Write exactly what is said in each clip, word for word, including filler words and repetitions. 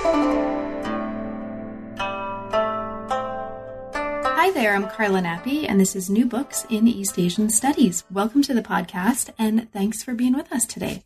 Hi there, I'm Carla Nappi, and this is New Books in East Asian Studies. Welcome to the podcast, and thanks for being with us today.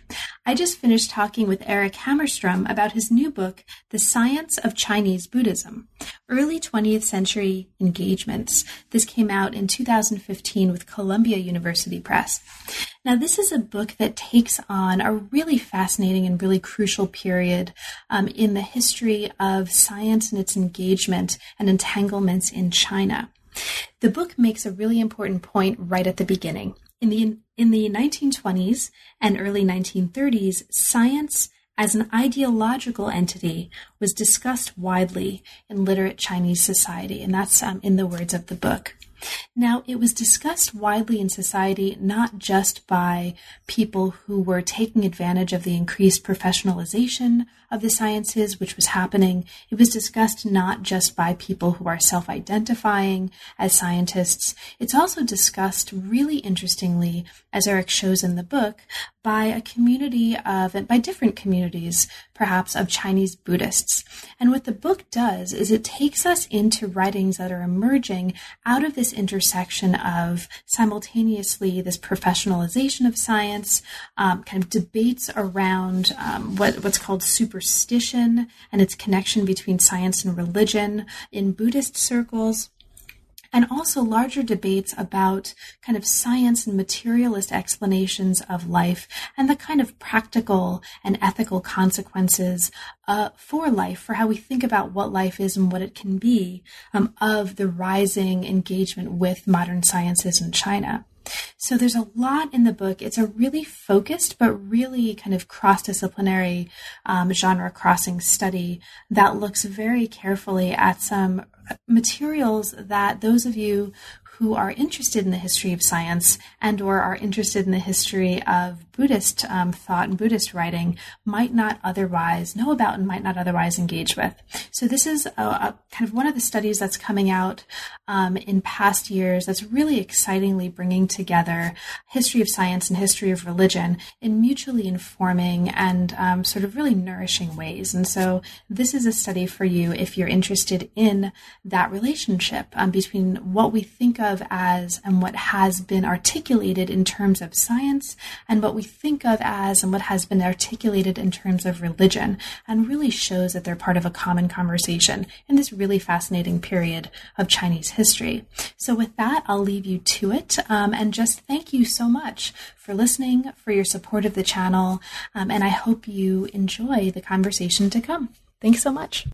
I just finished talking with Eric Hammerstrom about his new book, The Science of Chinese Buddhism, Early twentieth Century Engagements. This came out in two thousand fifteen with Columbia University Press. Now, this is a book that takes on a really fascinating and really crucial period um, in the history of science and its engagement and entanglements in China. The book makes a really important point right at the beginning. In the in the nineteen twenties and early nineteen thirties, science as an ideological entity was discussed widely in literate Chinese society, and that's um, in the words of the book. Now, it was discussed widely in society not just by people who were taking advantage of the increased professionalization of the sciences, which was happening. It was discussed not just by people who are self-identifying as scientists. It's also discussed really interestingly, as Eric shows in the book, by a community of, by different communities, perhaps, of Chinese Buddhists. And what the book does is it takes us into writings that are emerging out of this intersection of simultaneously this professionalization of science, um, kind of debates around um, what, what's called superstition and its connection between science and religion in Buddhist circles, and also larger debates about kind of science and materialist explanations of life and the kind of practical and ethical consequences uh, for life, for how we think about what life is and what it can be, um, of the rising engagement with modern sciences in China. So there's a lot in the book. It's a really focused but really kind of cross-disciplinary um, genre-crossing study that looks very carefully at some materials that those of you who are interested in the history of science and or are interested in the history of Buddhist um, thought and Buddhist writing might not otherwise know about and might not otherwise engage with. So this is a, a kind of one of the studies that's coming out um, in past years that's really excitingly bringing together history of science and history of religion in mutually informing and um, sort of really nourishing ways. And so this is a study for you if you're interested in that relationship um, between what we think of as and what has been articulated in terms of science and what we think of as and what has been articulated in terms of religion, and really shows that they're part of a common conversation in this really fascinating period of Chinese history. So with that, I'll leave you to it um, and just thank you so much for listening, for your support of the channel, um, and I hope you enjoy the conversation to come. Thanks so much.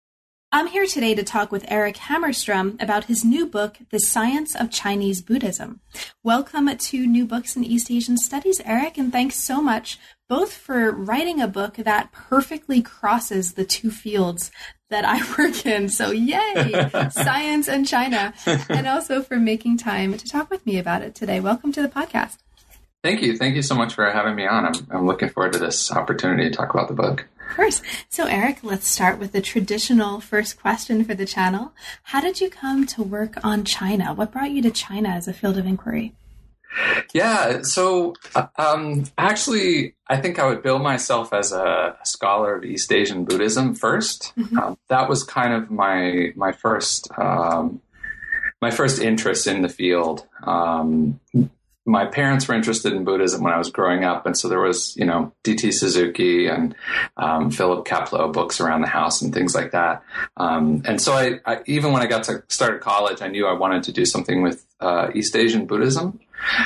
I'm here today to talk with Eric Hammerstrom about his new book, The Science of Chinese Buddhism. Welcome to New Books in East Asian Studies, Eric, and thanks so much both for writing a book that perfectly crosses the two fields that I work in. So yay, science and China, and also for making time to talk with me about it today. Welcome to the podcast. Thank you. Thank you so much for having me on. I'm, I'm looking forward to this opportunity to talk about the book. Of course. So, Eric, let's start with the traditional first question for the channel. How did you come to work on China? What brought you to China as a field of inquiry? Yeah, so um, actually, I think I would bill myself as a scholar of East Asian Buddhism first. Mm-hmm. Um, that was kind of my my first um, my first interest in the field. Um, My parents were interested in Buddhism when I was growing up. And so there was, you know, D T Suzuki and um, Philip Kapleau books around the house and things like that. Um, and so I, I, even when I got to start college, I knew I wanted to do something with uh, East Asian Buddhism.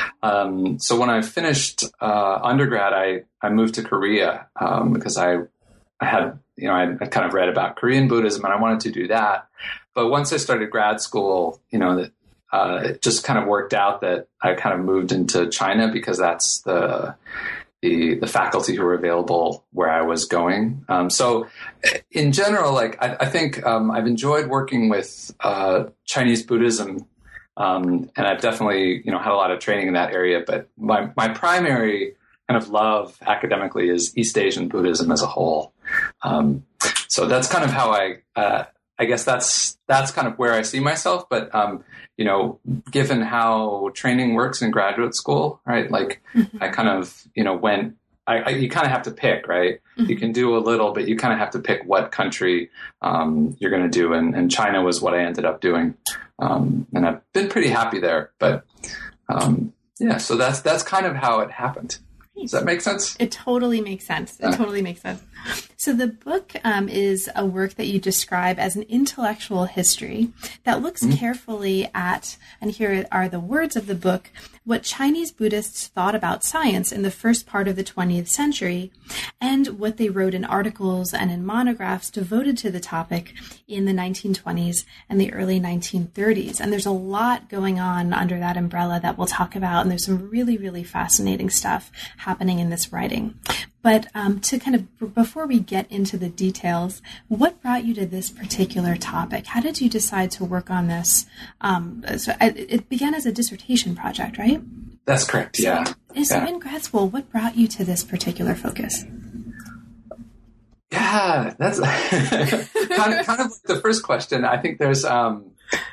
Um, so when I finished uh, undergrad, I, I moved to Korea um, because I, I had, you know, I, I kind of read about Korean Buddhism and I wanted to do that. But once I started grad school, you know, that Uh, it just kind of worked out that I kind of moved into China because that's the the, the faculty who were available where I was going. Um, so in general, like I, I think um, I've enjoyed working with uh, Chinese Buddhism, um, and I've definitely you know had a lot of training in that area. But my my primary kind of love academically is East Asian Buddhism as a whole. Um, so that's kind of how I. Uh, I guess that's that's kind of where I see myself. But, um, you know, given how training works in graduate school, right, like mm-hmm. I kind of, you know, went I, I, you kind of have to pick, right? Mm-hmm. You can do a little, but you kind of have to pick what country um, you're going to do. And, and China was what I ended up doing. Um, and I've been pretty happy there. But um, yeah, so that's that's kind of how it happened. Does that make sense? It totally makes sense. It yeah. totally makes sense. So the book um, is a work that you describe as an intellectual history that looks mm-hmm. carefully at, and here are the words of the book, what Chinese Buddhists thought about science in the first part of the twentieth century, and what they wrote in articles and in monographs devoted to the topic in the nineteen twenties and the early nineteen thirties. And there's a lot going on under that umbrella that we'll talk about, and there's some really, really fascinating stuff happening in this writing. But um, to kind of, before we get into the details, what brought you to this particular topic? How did you decide to work on this? Um, so it began as a dissertation project, right? That's correct, yeah. So, so yeah. in grad school, what brought you to this particular focus? Yeah, that's kind, of, kind of the first question. I think there's, um,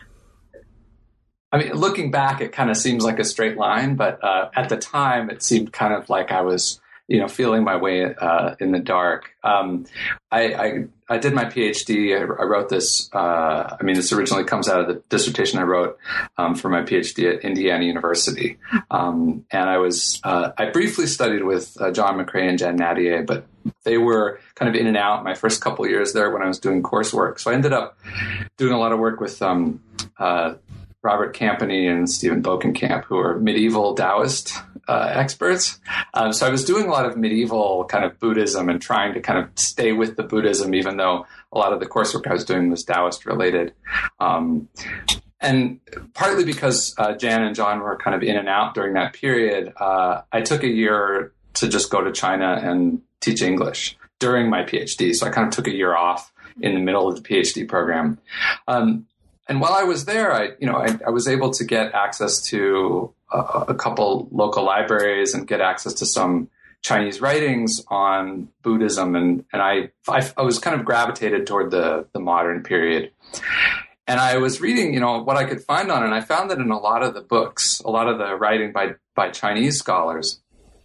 I mean, looking back, it kind of seems like a straight line, but uh, at the time, it seemed kind of like I was, you know, feeling my way uh, in the dark. Um, I, I I did my PhD. I, I wrote this. Uh, I mean, this originally comes out of the dissertation I wrote um, for my PhD at Indiana University. Um, and I was uh, I briefly studied with uh, John McCrae and Jen Nattier, but they were kind of in and out my first couple of years there when I was doing coursework. So I ended up doing a lot of work with um, uh, Robert Campany and Stephen Bokenkamp, who are medieval Taoist uh, experts. Um, so I was doing a lot of medieval kind of Buddhism and trying to kind of stay with the Buddhism, even though a lot of the coursework I was doing was Taoist related. Um, and partly because uh, Jan and John were kind of in and out during that period, uh, I took a year to just go to China and teach English during my PhD. So I kind of took a year off in the middle of the PhD program. Um, And while I was there, I, you know, I, I was able to get access to a, a couple local libraries and get access to some Chinese writings on Buddhism, and and I I, I was kind of gravitated toward the the modern period. And I was reading, you know, what I could find on it, and I found that in a lot of the books, a lot of the writing by by Chinese scholars,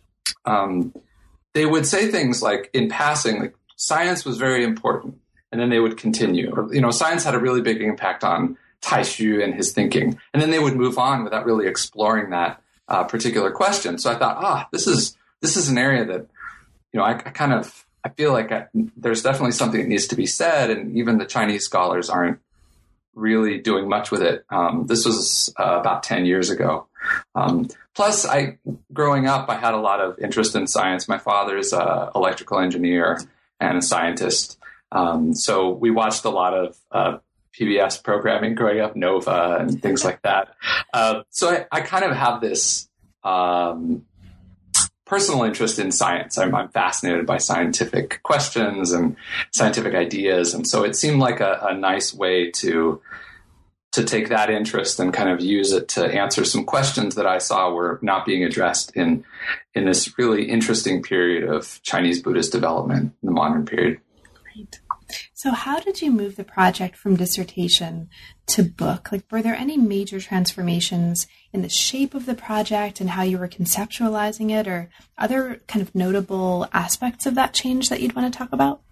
um, they would say things like, in passing, like science was very important. And then they would continue. Or, you know, science had a really big impact on Taixu and his thinking. And then they would move on without really exploring that uh, particular question. So I thought, ah, this is this is an area that, you know, I, I kind of, I feel like I, there's definitely something that needs to be said. And even the Chinese scholars aren't really doing much with it. Um, this was uh, about ten years ago. Um, plus, I, growing up, I had a lot of interest in science. My father's an electrical engineer and a scientist. Um, so we watched a lot of uh, P B S programming growing up, Nova and things like that. Uh, so I, I kind of have this um, personal interest in science. I'm, I'm fascinated by scientific questions and scientific ideas. And so it seemed like a, a nice way to to take that interest and kind of use it to answer some questions that I saw were not being addressed in in this really interesting period of Chinese Buddhist development in the modern period. Great. So how did you move the project from dissertation to book? Like, were there any major transformations in the shape of the project and how you were conceptualizing it, or other kind of notable aspects of that change that you'd want to talk about?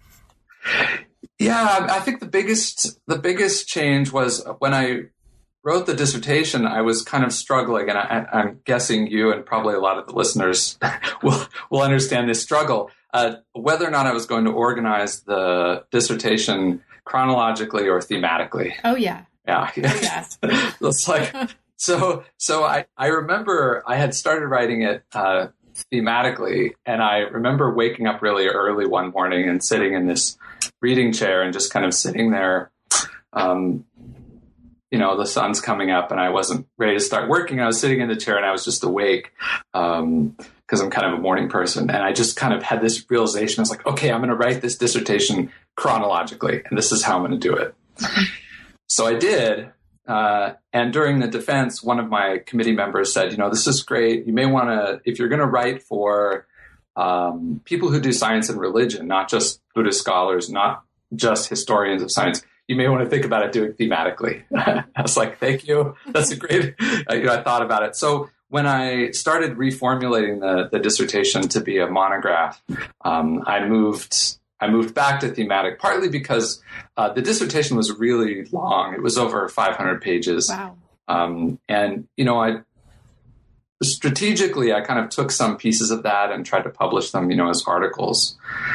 Yeah, I think the biggest the biggest change was when I wrote the dissertation. I was kind of struggling, and I, I'm guessing you and probably a lot of the listeners will will understand this struggle. Uh, whether or not I was going to organize the dissertation chronologically or thematically. Oh, yeah. Yeah. Oh, yeah. It's like, so, so I, I remember I had started writing it uh, thematically, and I remember waking up really early one morning and sitting in this reading chair and just kind of sitting there. Um, you know, the sun's coming up and I wasn't ready to start working. I was sitting in the chair and I was just awake. Um, because I'm kind of a morning person. And I just kind of had this realization. I was like, okay, I'm going to write this dissertation chronologically, and this is how I'm going to do it. So I did. Uh, and during the defense, one of my committee members said, you know, this is great. You may want to, if you're going to write for um, people who do science and religion, not just Buddhist scholars, not just historians of science, you may want to think about it doing thematically. I was like, thank you. That's a great, uh, you know, I thought about it. So when I started reformulating the, the dissertation to be a monograph, um, I moved I moved back to thematic, partly because uh, the dissertation was really long. It was over five hundred pages. Wow. Um, and, you know, I strategically, I kind of took some pieces of that and tried to publish them, you know, as articles,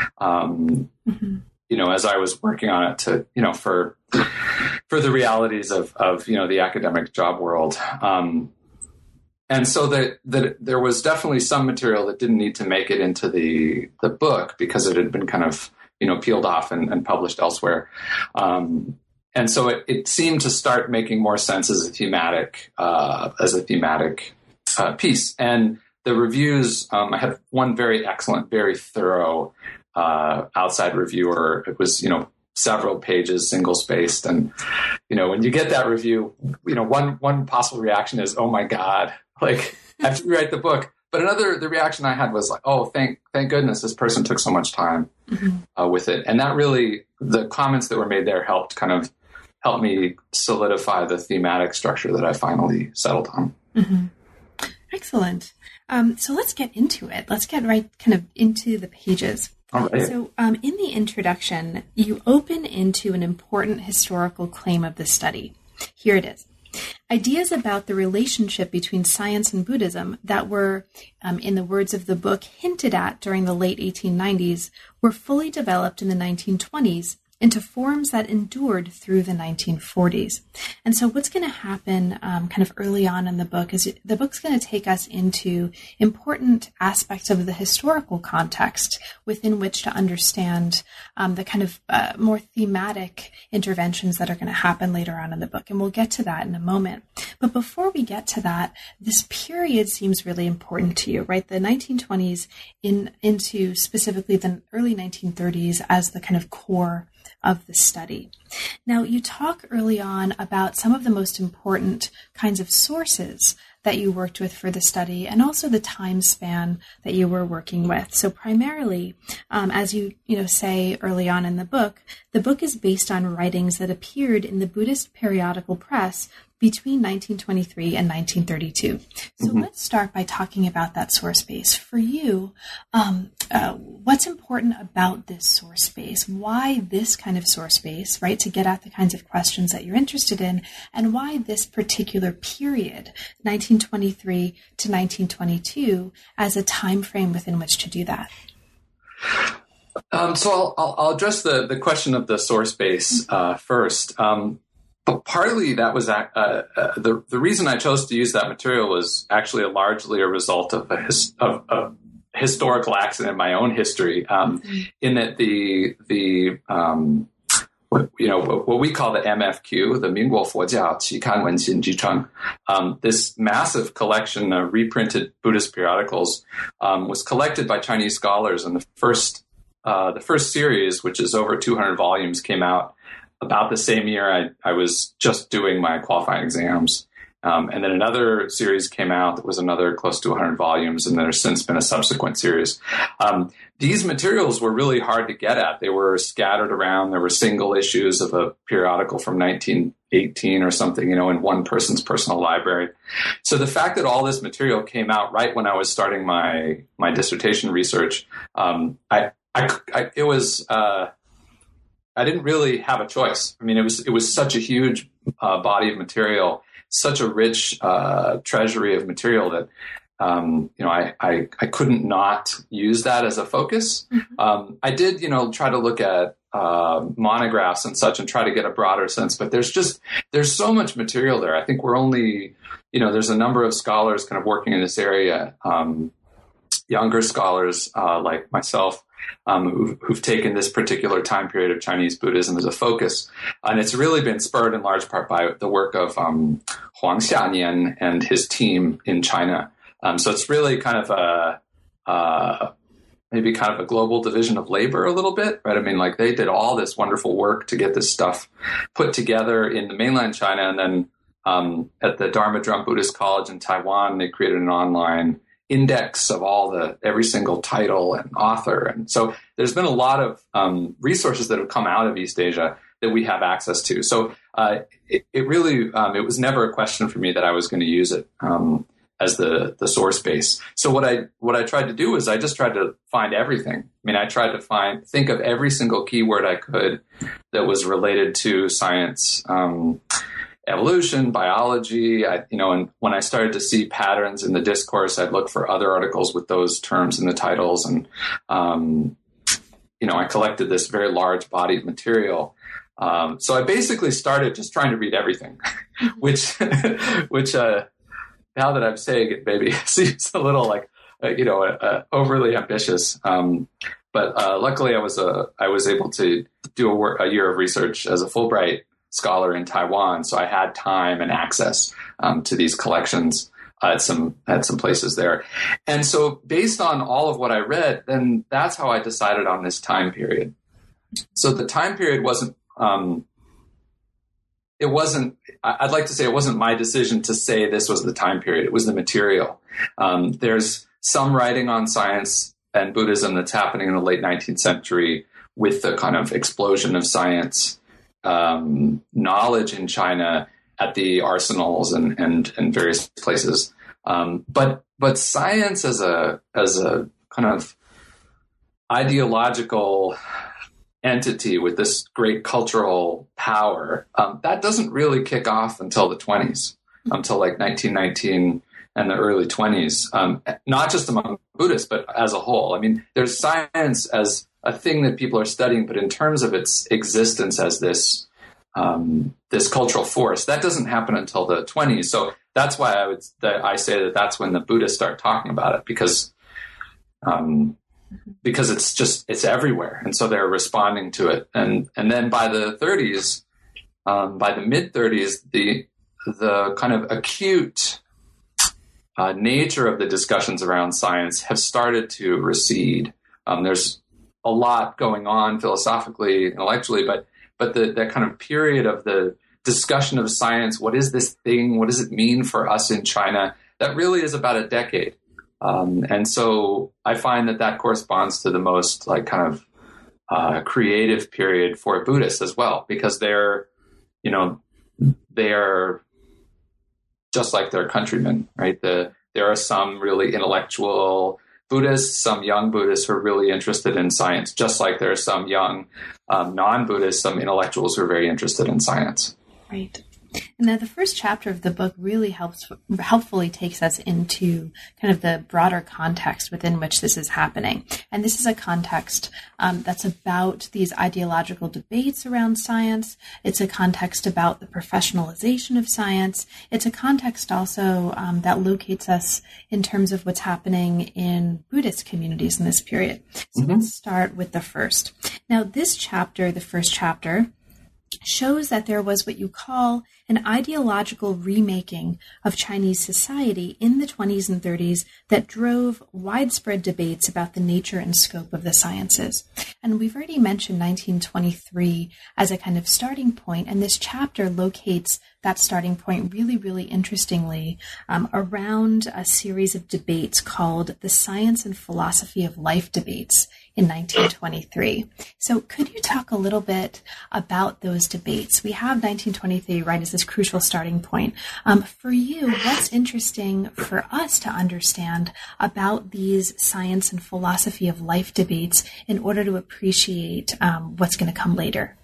um, mm-hmm. you know, as I was working on it to, you know, for for the realities of, of you know, the academic job world. Um, and so that, that there was definitely some material that didn't need to make it into the, the book because it had been kind of, you know, peeled off and, and published elsewhere. Um, and so it, it seemed to start making more sense as a thematic, uh, as a thematic uh, piece. And the reviews, um, I had one very excellent, very thorough uh, outside reviewer. It was, you know, several pages, single spaced. And, you know, when you get that review, you know, one, one possible reaction is, oh my God, like I have to rewrite the book. But another, the reaction I had was like, oh, thank, thank goodness this person took so much time mm-hmm. uh, with it. And that really, the comments that were made there helped kind of help me solidify the thematic structure that I finally settled on. Mm-hmm. Excellent. Um, so let's get into it. Let's get right kind of into the pages. All right. So um, in the introduction, you open into an important historical claim of the study. Here it is. Ideas about the relationship between science and Buddhism that were, um, in the words of the book, hinted at during the late eighteen nineties were fully developed in the nineteen twenties into forms that endured through the nineteen forties. And so what's going to happen um, kind of early on in the book is the book's going to take us into important aspects of the historical context within which to understand um, the kind of uh, more thematic interventions that are going to happen later on in the book. And we'll get to that in a moment. But before we get to that, this period seems really important to you, right? The nineteen twenties in into specifically the early nineteen thirties as the kind of core of the study. Now, you talk early on about some of the most important kinds of sources that you worked with for the study and also the time span that you were working with. So primarily, um, as you, you know, say early on in the book, the book is based on writings that appeared in the Buddhist periodical press between nineteen twenty-three and nineteen thirty-two. So mm-hmm. let's start by talking about that source base. For you, um, uh, what's important about this source base? Why this kind of source base, right, to get at the kinds of questions that you're interested in, and why this particular period, nineteen twenty-three to nineteen twenty-two, as a time frame within which to do that? Um, so I'll, I'll, I'll address the, the question of the source base uh, first. Um, But partly that was uh, uh, the the reason I chose to use that material was actually a largely a result of a, his, of a historical accident in my own history. Um, mm-hmm. In that the the um, what, you know what we call the M F Q, the Mingguo Fujiao Qikan Wenxin Jicheng, um, this massive collection of reprinted Buddhist periodicals um, was collected by Chinese scholars, and the first uh, the first series, which is over two hundred volumes, came out about the same year I, I was just doing my qualifying exams. Um, and then another series came out that was another close to one hundred volumes, and there's since been a subsequent series. Um, these materials were really hard to get at. They were scattered around. There were single issues of a periodical from nineteen eighteen or something, you know, in one person's personal library. So the fact that all this material came out right when I was starting my my dissertation research, um, I, I, I it was... Uh, I didn't really have a choice. I mean, it was it was such a huge uh, body of material, such a rich uh, treasury of material that um, you know I, I I couldn't not use that as a focus. Mm-hmm. Um, I did you know try to look at uh, monographs and such and try to get a broader sense, but there's just there's so much material there. I think we're only you know there's a number of scholars kind of working in this area, um, younger scholars uh, like myself. Um, who've, who've taken this particular time period of Chinese Buddhism as a focus. And it's really been spurred in large part by the work of um, Huang Xianian and his team in China. Um, so it's really kind of a, uh, maybe kind of a global division of labor a little bit, right? I mean, like they did all this wonderful work to get this stuff put together in the mainland China. And then um, at the Dharma Drum Buddhist College in Taiwan, they created an online index of all the every single title and author. And so there's been a lot of um, resources that have come out of East Asia that we have access to. So uh, it, it really, um, it was never a question for me that I was going to use it. Um, as the the source base. So what I what I tried to do is I just tried to find everything. I mean, I tried to find think of every single keyword I could that was related to science, um, evolution, biology. I, you know, and when I started to see patterns in the discourse, I'd look for other articles with those terms in the titles, and um, you know, I collected this very large body of material. Um, so I basically started just trying to read everything, which, which, uh, now that I'm saying it, maybe seems a little like, uh, you know, uh, uh, overly ambitious. Um, but, uh, luckily I was, uh, I was able to do a, work, a year of research as a Fulbright scholar in Taiwan. So I had time and access, um, to these collections, uh, at some, at some places there. And so based on all of what I read, then that's how I decided on this time period. So the time period wasn't, Um, it wasn't, I'd like to say it wasn't my decision to say this was the time period. It was the material. Um, there's some writing on science and Buddhism that's happening in the late nineteenth century with the kind of explosion of science um, knowledge in China at the arsenals and, and, and various places. Um, but, but science as a, as a kind of ideological entity with this great cultural power, um, that doesn't really kick off until the twenties, until like nineteen nineteen and the early twenties, um, not just among Buddhists, but as a whole. I mean, there's science as a thing that people are studying, but in terms of its existence as this um, this cultural force, that doesn't happen until the twenties. So that's why I would that I say that that's when the Buddhists start talking about it, because um, because it's just, it's everywhere. And so they're responding to it. And, and then by the thirties, um, by the mid thirties, the, the kind of acute uh, nature of the discussions around science have started to recede. Um, there's a lot going on philosophically, intellectually, but, but the, that kind of period of the discussion of science, what is this thing? What does it mean for us in China? That really is about a decade. Um, and so I find that that corresponds to the most like kind of uh, creative period for Buddhists as well, because they're, you know, they're just like their countrymen, right? The, there are some really intellectual Buddhists, some young Buddhists who are really interested in science, just like there are some young um, non-Buddhists, some intellectuals who are very interested in science. Right. And now the first chapter of the book really helps helpfully takes us into kind of the broader context within which this is happening. And this is a context um, that's about these ideological debates around science. It's a context about the professionalization of science. It's a context also um, that locates us in terms of what's happening in Buddhist communities in this period. So mm-hmm. let's start with the first. Now, this chapter, the first chapter, shows that there was what you call an ideological remaking of Chinese society in the twenties and thirties that drove widespread debates about the nature and scope of the sciences. And we've already mentioned nineteen twenty-three as a kind of starting point, and this chapter locates that starting point really, really interestingly um, around a series of debates called the Science and Philosophy of Life debates in nineteen twenty-three. So could you talk a little bit about those debates? We have nineteen twenty-three, right, as this crucial starting point. Um, for you, what's interesting for us to understand about these science and philosophy of life debates in order to appreciate um, what's going to come later?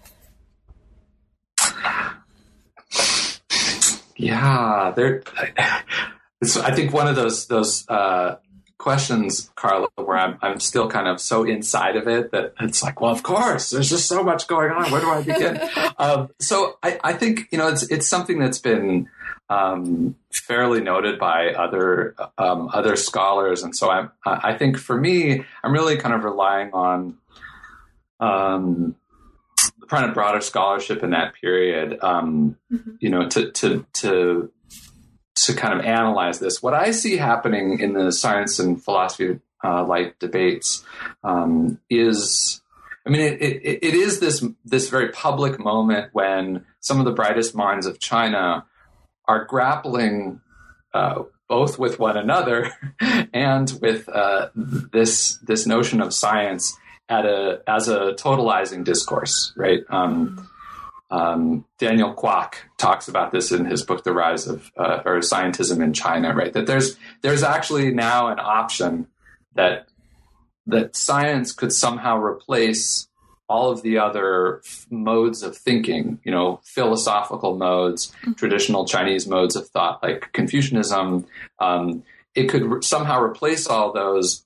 Yeah, there. I think one of those those uh, questions, Carla, where I'm I'm still kind of so inside of it that it's like, well, of course, there's just so much going on. Where do I begin? um, so I, I think you know it's it's something that's been um, fairly noted by other um, other scholars, and so I I think for me, I'm really kind of relying on. Um, kind of broader scholarship in that period, um, mm-hmm. you know, to, to, to, to kind of analyze this. What I see happening in the science and philosophy of uh, life debates um, is, I mean, it, it, it is this, this very public moment when some of the brightest minds of China are grappling uh, both with one another and with uh, this, this notion of science at a as a totalizing discourse, right? Um, um, Daniel Kwok talks about this in his book, The Rise of uh, or Scientism in China, right? That there's there's actually now an option that that science could somehow replace all of the other f- modes of thinking, you know, philosophical modes, mm-hmm. traditional Chinese modes of thought, like Confucianism. Um, it could re- somehow replace all those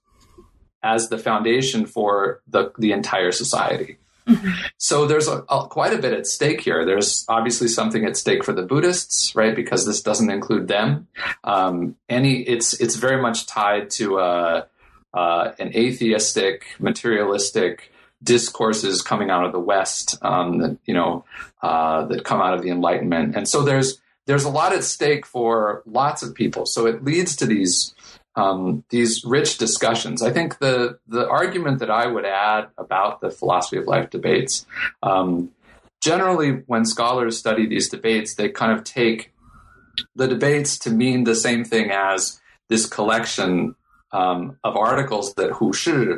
as the foundation for the, the entire society. Mm-hmm. So there's a, a, quite a bit at stake here. There's obviously something at stake for the Buddhists, right? Because this doesn't include them. Um, any, it's it's very much tied to uh, uh, an atheistic, materialistic discourses coming out of the West, um, that, you know, uh, that come out of the Enlightenment. And so there's there's a lot at stake for lots of people. So it leads to these um, these rich discussions. I think the the argument that I would add about the philosophy of life debates, um, generally when scholars study these debates, they kind of take the debates to mean the same thing as this collection um, of articles that Hu Shi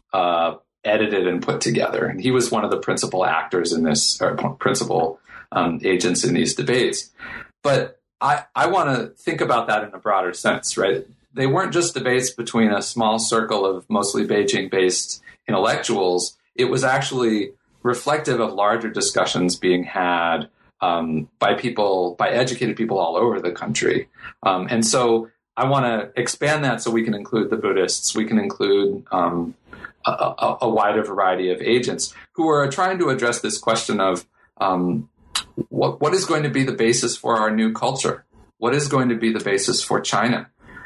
uh edited and put together. And he was one of the principal actors in this, or principal um, agents in these debates. But I, I want to think about that in a broader sense, right? They weren't just debates between a small circle of mostly Beijing-based intellectuals. It was actually reflective of larger discussions being had um, by people, by educated people all over the country. Um, and so I want to expand that so we can include the Buddhists, we can include um, A, a, a wider variety of agents who are trying to address this question of um, what what is going to be the basis for our new culture? What is going to be the basis for China?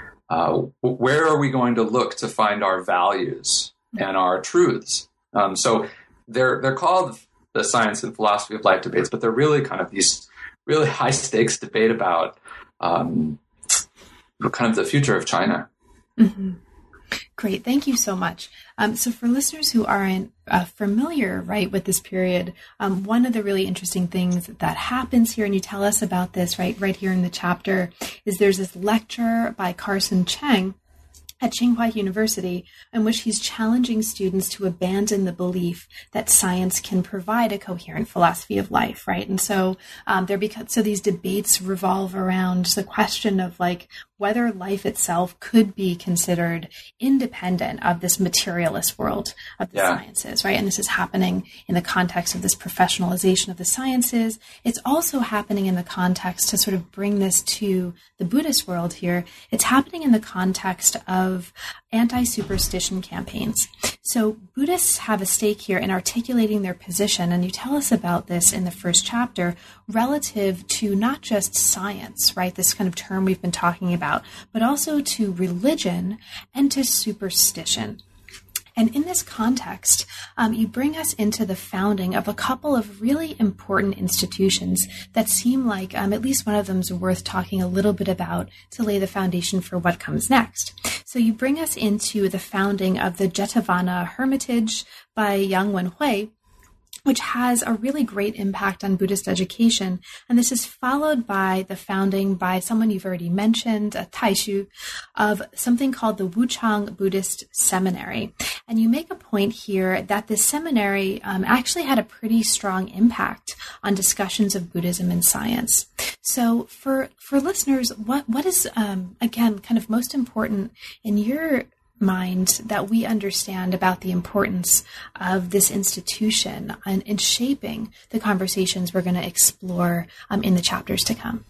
Uh, where are we going to look to find our values and our truths? Um, so they're they're called the science and philosophy of life debates, but they're really kind of these really high stakes debate about um, kind of the future of China. Mm-hmm. Great. Thank you so much. Um, so for listeners who aren't uh, familiar, right, with this period, um, one of the really interesting things that happens here, and you tell us about this, right, right here in the chapter, is there's this lecture by Carson Cheng at Tsinghua University, in which he's challenging students to abandon the belief that science can provide a coherent philosophy of life, right? And so um, there because so these debates revolve around the question of like whether life itself could be considered independent of this materialist world of the yeah. sciences, right? And this is happening in the context of this professionalization of the sciences. It's also happening in the context, to sort of bring this to the Buddhist world here, it's happening in the context of anti-superstition campaigns. So Buddhists have a stake here in articulating their position, and you tell us about this in the first chapter, relative to not just science, right, this kind of term we've been talking about, but also to religion and to superstition. And in this context, um, you bring us into the founding of a couple of really important institutions that seem like um, at least one of them is worth talking a little bit about to lay the foundation for what comes next. So you bring us into the founding of the Jetavana Hermitage by Yang Wenhui, which has a really great impact on Buddhist education. And this is followed by the founding by someone you've already mentioned, uh, Taishu, of something called the Wuchang Buddhist Seminary. And you make a point here that this seminary um, actually had a pretty strong impact on discussions of Buddhism and science. So for for listeners, what what is, um, again, kind of most important in your mind that we understand about the importance of this institution and in shaping the conversations we're going to explore um, in the chapters to come?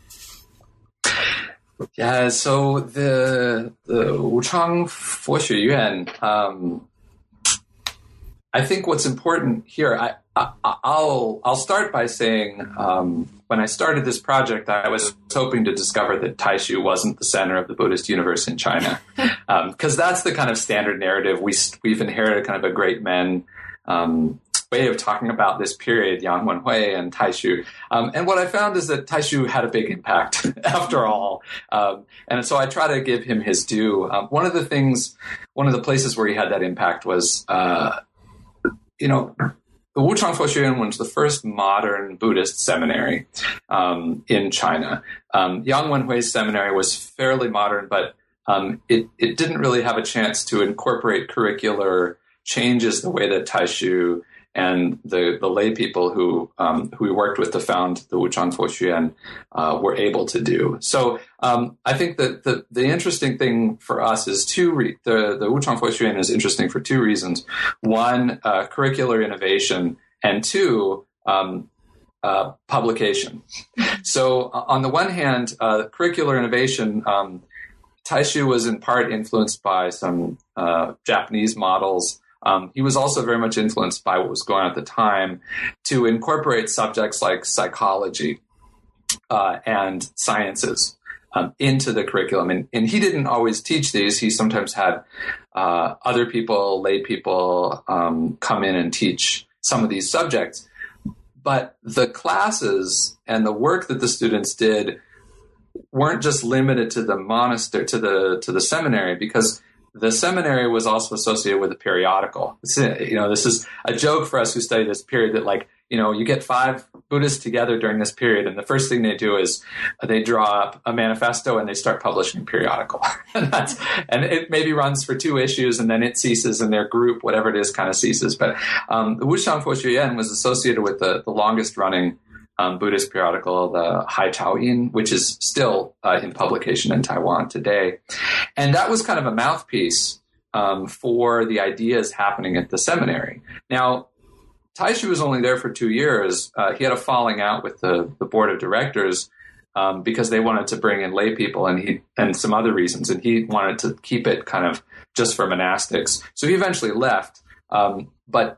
Yeah, so the the Wuchang Foshueyuan, um, I think what's important here, I, I, I'll I'll start by saying um, when I started this project, I was hoping to discover that Taishu wasn't the center of the Buddhist universe in China, because um, that's the kind of standard narrative we we've inherited, kind of a great men um, way of talking about this period, Yang Wenhui and Taishu. Um, and what I found is that Taishu had a big impact after all. Um, and so I try to give him his due. Um, one of the things, one of the places where he had that impact was, uh, you know, the Wuchang Foshueyuan was the first modern Buddhist seminary um, in China. Um, Yang Wenhui's seminary was fairly modern, but um, it, it didn't really have a chance to incorporate curricular changes the way that Taishu and the, the lay people who um, who we worked with to found the Wuchang Foxuan uh, were able to do. So um, I think that the, the interesting thing for us is two, re- the, the Wuchang Foxuan is interesting for two reasons. One, uh, curricular innovation, and two, um, uh, publication. So uh, on the one hand, uh, curricular innovation, um, Taishu was in part influenced by some uh, Japanese models. Um, he was also very much influenced by what was going on at the time to incorporate subjects like psychology uh, and sciences um, into the curriculum. And, and he didn't always teach these. He sometimes had uh, other people, lay people, um, come in and teach some of these subjects. But the classes and the work that the students did weren't just limited to the monastery, to the to the seminary, because the seminary was also associated with a periodical. It's, you know, this is a joke for us who study this period that, like, you know, you get five Buddhists together during this period, and the first thing they do is they draw up a manifesto and they start publishing a periodical. and, that's, and it maybe runs for two issues, and then it ceases, and their group, whatever it is, kind of ceases. But um, the Wuchang Foxuan was associated with the, the longest running Um, Buddhist periodical, the Hai Chao Yin, which is still uh, in publication in Taiwan today. And that was kind of a mouthpiece um, for the ideas happening at the seminary. Now, Taishu was only there for two years. Uh, he had a falling out with the, the board of directors um, because they wanted to bring in lay people and he and some other reasons. And he wanted to keep it kind of just for monastics. So he eventually left. Um, but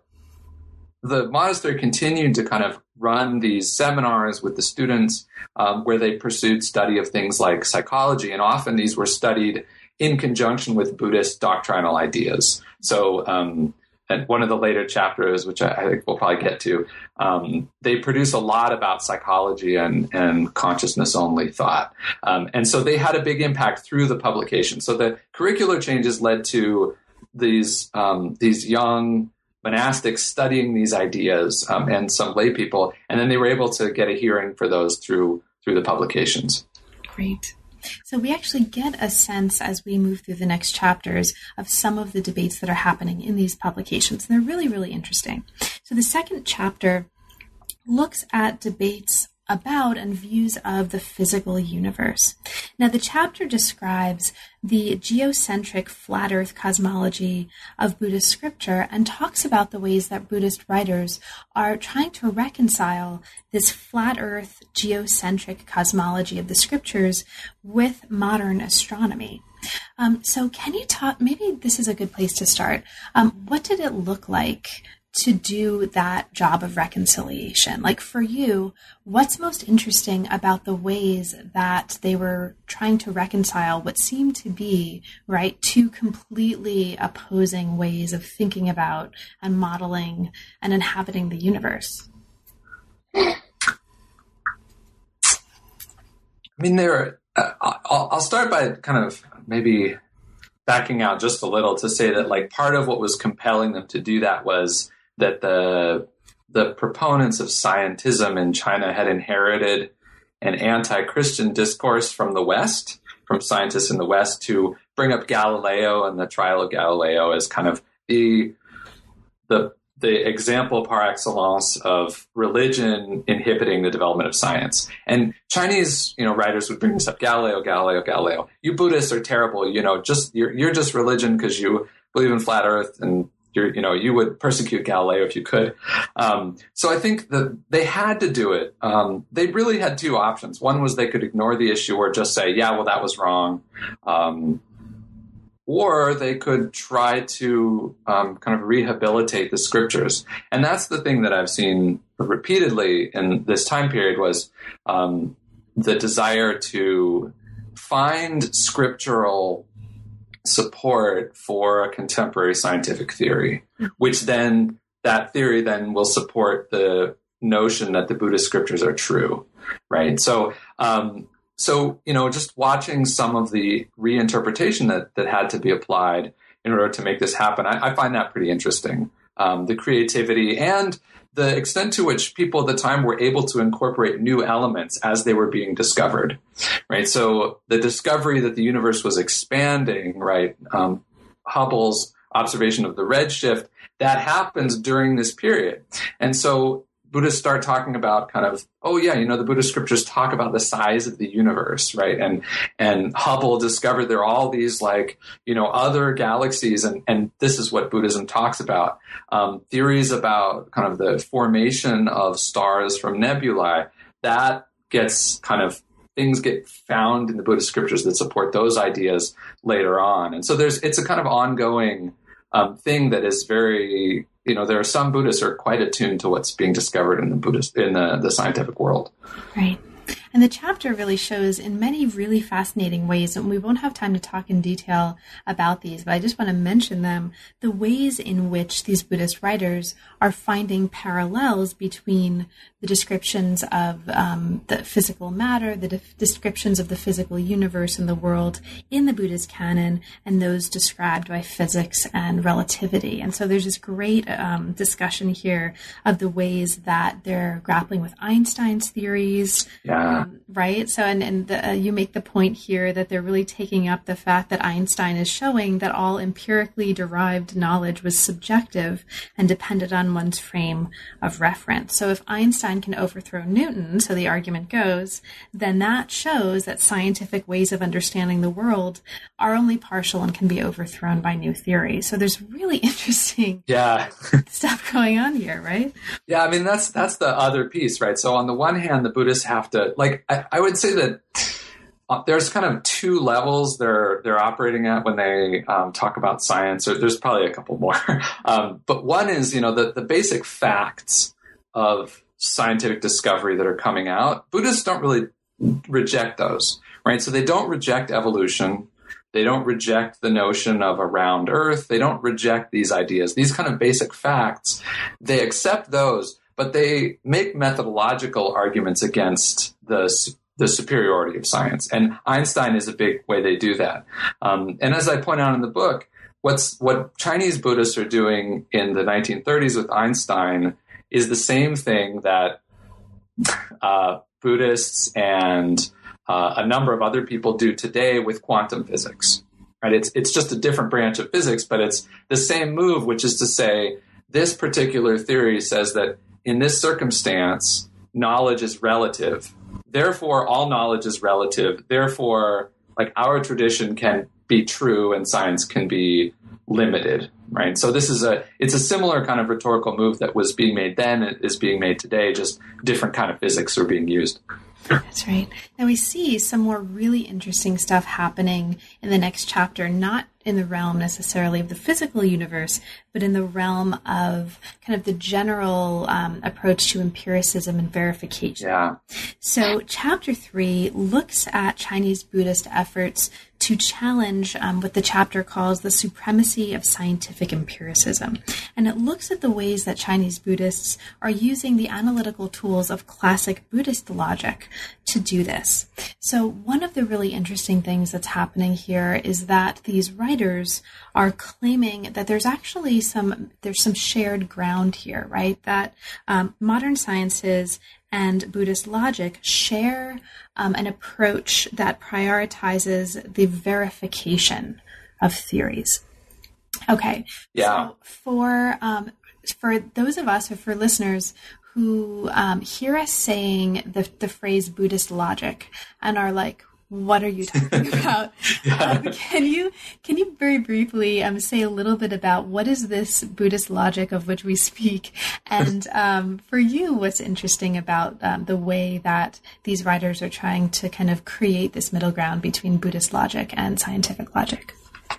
the monastery continued to kind of run these seminars with the students um, where they pursued study of things like psychology. And often these were studied in conjunction with Buddhist doctrinal ideas. So um, and one of the later chapters, which I, I think we'll probably get to, um, they produce a lot about psychology and, and consciousness-only thought. Um, and so they had a big impact through the publication. So the curricular changes led to these um, these young monastics studying these ideas um, and some lay people, and then they were able to get a hearing for those through through the publications. Great. So we actually get a sense as we move through the next chapters of some of the debates that are happening in these publications. And they're really, really interesting. So the second chapter looks at debates about and views of the physical universe. Now, the chapter describes the geocentric flat earth cosmology of Buddhist scripture and talks about the ways that Buddhist writers are trying to reconcile this flat earth geocentric cosmology of the scriptures with modern astronomy. Um, so can you talk, maybe this is a good place to start. Um, what did it look like to do that job of reconciliation? Like for you, what's most interesting about the ways that they were trying to reconcile what seemed to be, right, two completely opposing ways of thinking about and modeling and inhabiting the universe? I mean, there. Uh, I'll, I'll start by kind of maybe backing out just a little to say that, like, part of what was compelling them to do that was that the the proponents of scientism in China had inherited an anti-Christian discourse from the West, from scientists in the West, to bring up Galileo and the trial of Galileo as kind of the the the example par excellence of religion inhibiting the development of science. And Chinese, you know, writers would bring this up: Galileo, Galileo, Galileo. You Buddhists are terrible. You know, just you're you're just religion because you believe in flat Earth, and You're, you know, you would persecute Galileo if you could. Um, so I think that they had to do it. Um, they really had two options. One was they could ignore the issue or just say, yeah, well, that was wrong. Um, or they could try to um, kind of rehabilitate the scriptures. And that's the thing that I've seen repeatedly in this time period was um, the desire to find scriptural support for a contemporary scientific theory, which then that theory then will support the notion that the Buddhist scriptures are true, right? So, um, so you know, just watching some of the reinterpretation that that had to be applied in order to make this happen, I, I find that pretty interesting. Um, the creativity and the extent to which people at the time were able to incorporate new elements as they were being discovered, right? So the discovery that the universe was expanding, right? Um, Hubble's observation of the redshift, that happens during this period. And so Buddhists start talking about kind of, oh yeah, you know, the Buddhist scriptures talk about the size of the universe, right? And and Hubble discovered there are all these like, you know, other galaxies, and, and this is what Buddhism talks about. Um, theories about kind of the formation of stars from nebulae, that gets kind of, things get found in the Buddhist scriptures that support those ideas later on. And so there's, it's a kind of ongoing um, thing that is very, you know, there are some Buddhists who are quite attuned to what's being discovered in the Buddhist, in the, the scientific world. Right. And the chapter really shows in many really fascinating ways, and we won't have time to talk in detail about these, but I just want to mention them, the ways in which these Buddhist writers are finding parallels between the descriptions of um, the physical matter, the de- descriptions of the physical universe and the world in the Buddhist canon, and those described by physics and relativity. And so there's this great um, discussion here of the ways that they're grappling with Einstein's theories. Yeah. Um, right. So, and, and the, uh, you make the point here that they're really taking up the fact that Einstein is showing that all empirically derived knowledge was subjective and depended on one's frame of reference. So if Einstein can overthrow Newton, so the argument goes, then that shows that scientific ways of understanding the world are only partial and can be overthrown by new theories. So there's really interesting yeah. stuff going on here, right? Yeah, I mean, that's that's the other piece, right? So on the one hand, the Buddhists have to, like, I, I would say that uh, there's kind of two levels they're they're operating at when they um, talk about science. Or there's probably a couple more. um, but one is, you know, the, the basic facts of scientific discovery that are coming out. Buddhists don't really reject those, right? So they don't reject evolution. They don't reject the notion of a round earth. They don't reject these ideas, these kind of basic facts. They accept those, but they make methodological arguments against the, the superiority of science. And Einstein is a big way they do that. Um, and as I point out in the book, what's what Chinese Buddhists are doing in the nineteen thirties with Einstein is the same thing that uh, Buddhists and Uh, a number of other people do today with quantum physics, right? It's it's just a different branch of physics, but it's the same move, which is to say this particular theory says that in this circumstance, knowledge is relative. Therefore, all knowledge is relative. Therefore, like our tradition can be true and science can be limited, right? So this is a, it's a similar kind of rhetorical move that was being made then, it is being made today, just different kind of physics are being used. That's right. Now we see some more really interesting stuff happening in the next chapter, not in the realm necessarily of the physical universe, but in the realm of kind of the general um, approach to empiricism and verification. Yeah. So chapter three looks at Chinese Buddhist efforts to challenge um, what the chapter calls the supremacy of scientific empiricism. And it looks at the ways that Chinese Buddhists are using the analytical tools of classic Buddhist logic to do this. So one of the really interesting things that's happening here is that these writers are claiming that there's actually some, there's some shared ground here, right? That um, modern sciences and Buddhist logic share um, an approach that prioritizes the verification of theories. Okay. Yeah. So for um, for those of us, or for listeners who um, hear us saying the the phrase Buddhist logic and are like, what are you talking about? yeah. um, can you can you very briefly um, say a little bit about what is this Buddhist logic of which we speak? And um, for you, what's interesting about um, the way that these writers are trying to kind of create this middle ground between Buddhist logic and scientific logic?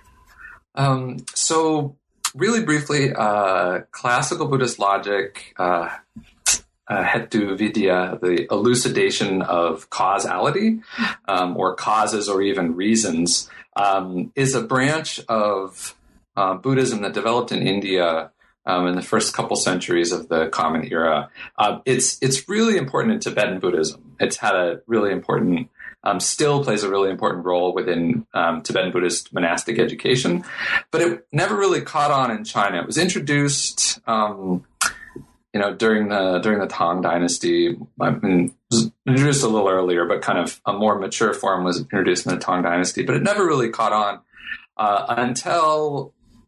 Um, so really briefly, uh, classical Buddhist logic, uh, Uh, Hetu Vidya, the elucidation of causality, um, or causes or even reasons, um, is a branch of uh, Buddhism that developed in India um, in the first couple centuries of the Common Era. Uh, it's it's really important in Tibetan Buddhism. It's had a really important, um, still plays a really important role within um, Tibetan Buddhist monastic education, but it never really caught on in China. It was introduced Um, You know, during the during the Tang Dynasty, I mean, it was introduced a little earlier, but kind of a more mature form was introduced in the Tang Dynasty. But it never really caught on uh, until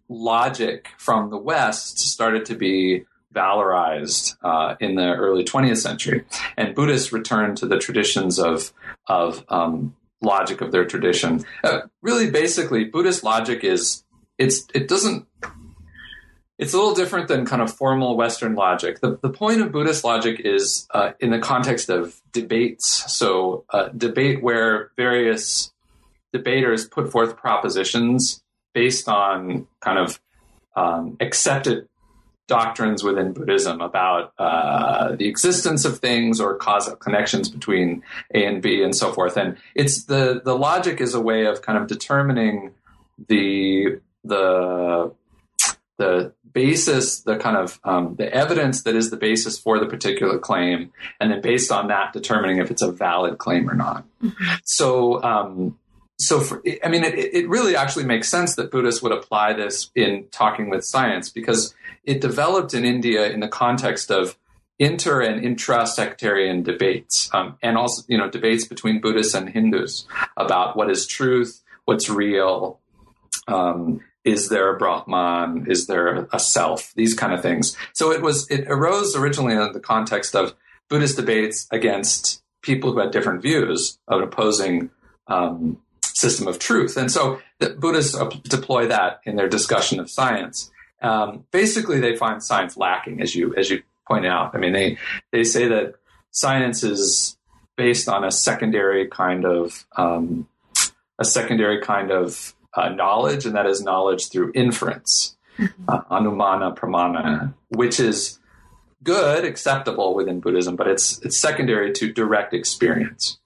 logic from the West started to be valorized uh, in the early twentieth century, and Buddhists returned to the traditions of of um, logic of their tradition. Uh, really, basically, Buddhist logic is it's it doesn't. It's a little different than kind of formal Western logic. The, the point of Buddhist logic is uh, in the context of debates. So uh, debate where various debaters put forth propositions based on kind of um, accepted doctrines within Buddhism about uh, the existence of things or causal connections between A and B and so forth. And it's the, the logic is a way of kind of determining the, the, the basis, the kind of um, the evidence that is the basis for the particular claim, and then based on that, determining if it's a valid claim or not. Mm-hmm. So, um, so for, I mean, it, it really actually makes sense that Buddhists would apply this in talking with science, because it developed in India in the context of inter and intra-sectarian debates, um, and also, you know, debates between Buddhists and Hindus about what is truth, what's real. Um, Is there a Brahman? Is there a self? These kind of things. So it was, it arose originally in the context of Buddhist debates against people who had different views of an opposing um, system of truth. And so the Buddhists deploy that in their discussion of science. Um, basically, they find science lacking, as you as you point out. I mean, they they say that science is based on a secondary kind of um, a secondary kind of Uh, knowledge, and that is knowledge through inference, uh, anumana pramana, which is good, acceptable within Buddhism, but it's it's secondary to direct experience.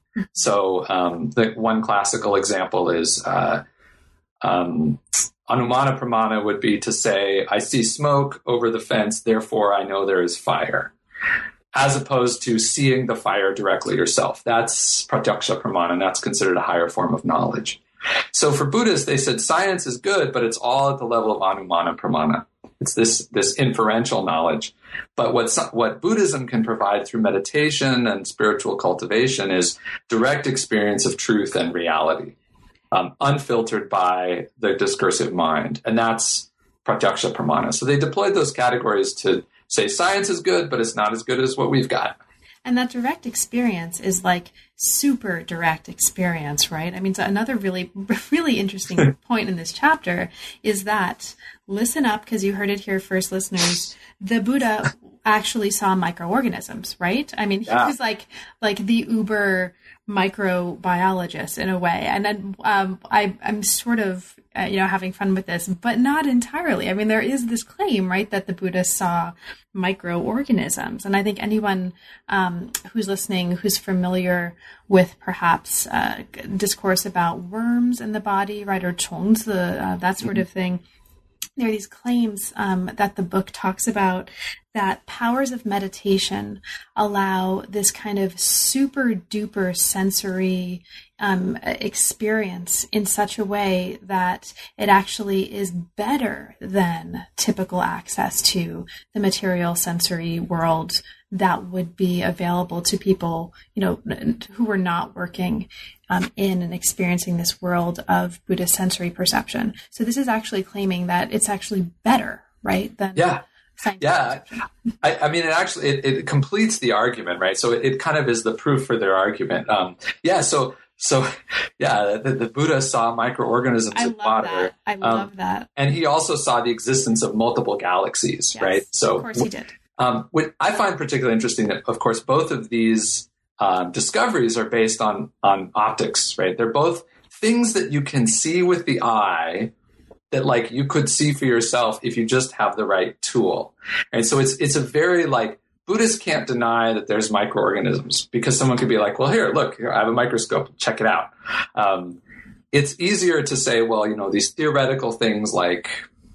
So um, the one classical example is uh, um, anumana pramana would be to say, I see smoke over the fence, therefore I know there is fire, as opposed to seeing the fire directly yourself. That's pratyaksha pramana, and that's considered a higher form of knowledge. So for Buddhists, they said science is good, but it's all at the level of anumana pramana. It's this this inferential knowledge. But what what Buddhism can provide through meditation and spiritual cultivation is direct experience of truth and reality, um, unfiltered by the discursive mind. And that's pratyaksha pramana. So they deployed those categories to say science is good, but it's not as good as what we've got. And that direct experience is like super direct experience, right? I mean, so another really, really interesting point in this chapter is that, listen up, because you heard it here first, listeners, the Buddha actually saw microorganisms, right? I mean, he yeah. was like, like the uber microbiologist in a way. And then um, I, I'm sort of, uh, you know, having fun with this, but not entirely. I mean, there is this claim, right, that the Buddha saw microorganisms. And I think anyone um, who's listening, who's familiar with perhaps uh, discourse about worms in the body, right, or chongs, the, uh, that sort mm-hmm. of thing, there are these claims um, that the book talks about that powers of meditation allow this kind of super duper sensory um, experience in such a way that it actually is better than typical access to the material sensory world that would be available to people, you know, who were not working um, in and experiencing this world of Buddhist sensory perception. So this is actually claiming that it's actually better, right? Than yeah. Yeah. I, I mean, it actually, it, it completes the argument, right? So it, it kind of is the proof for their argument. Um, yeah. So, so yeah, the, the Buddha saw microorganisms I in love water. That. I love um, that. And he also saw the existence of multiple galaxies, yes, right? So of course he did. Um, what I find particularly interesting that, of course, both of these um, discoveries are based on on optics, right? They're both things that you can see with the eye that, like, you could see for yourself if you just have the right tool. And so it's it's a very, like, Buddhists can't deny that there's microorganisms, because someone could be like, well, here, look, here, I have a microscope, check it out. Um, it's easier to say, well, you know, these theoretical things like,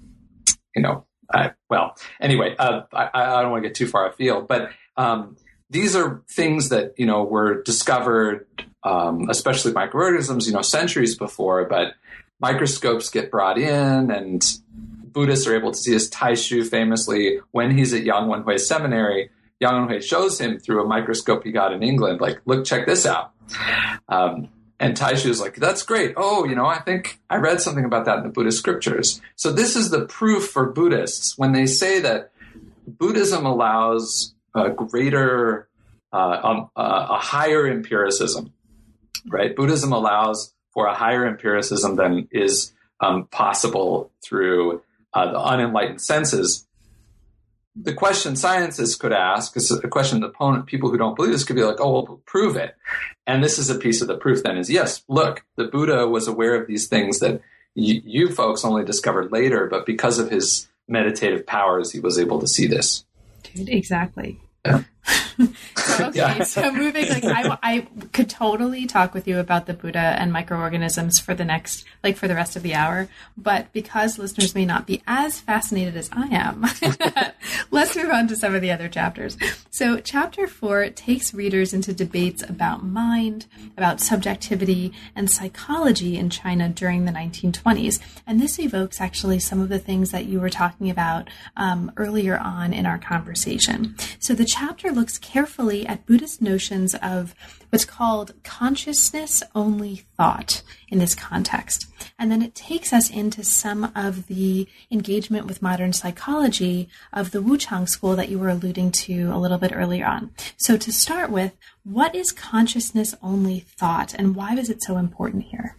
you know, I, well, anyway, uh, I, I don't want to get too far afield, but um, these are things that, you know, were discovered, um, especially microorganisms, you know, centuries before, but microscopes get brought in, and Buddhists are able to see this. Taishu famously, when he's at Yang Wenhui Seminary, Yang Wenhui shows him through a microscope he got in England, like, look, check this out. Um, and Taishu is like, that's great. Oh, you know, I think I read something about that in the Buddhist scriptures. So this is the proof for Buddhists when they say that Buddhism allows a greater, uh, um, uh, a higher empiricism, right? Buddhism allows for a higher empiricism than is um, possible through uh, the unenlightened senses. The question scientists could ask is a question the opponent, people who don't believe this could be like, oh, well, prove it. And this is a piece of the proof then is, yes, look, the Buddha was aware of these things that y- you folks only discovered later, but because of his meditative powers, he was able to see this. Dude, exactly. Yeah. So, okay, yeah. So moving, like I, I could totally talk with you about the Buddha and microorganisms for the next, like for the rest of the hour. But because listeners may not be as fascinated as I am, let's move on to some of the other chapters. So chapter four takes readers into debates about mind, about subjectivity and psychology in China during the nineteen twenties. And this evokes actually some of the things that you were talking about um, earlier on in our conversation. So the chapter looks carefully at Buddhist notions of what's called consciousness-only thought in this context. And then it takes us into some of the engagement with modern psychology of the Wuchang school that you were alluding to a little bit earlier on. So to start with, what is consciousness-only thought and why was it so important here?